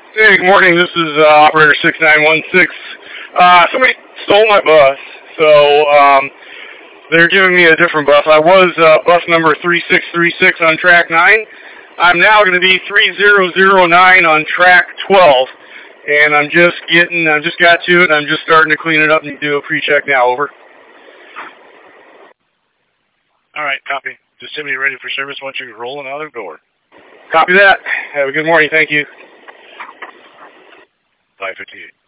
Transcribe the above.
Hey, good morning. This is operator 6916. Somebody stole my bus, so they're giving me a different bus. I was bus number 3636 on track 9. I'm now going to be 3009 on track 12, and I just got to it, and I'm just starting to clean it up and do a pre-check now. Over. All right, copy. Just tell me you're ready for service once you're rolling out of the door. Copy that. Have a good morning. Thank you. 558.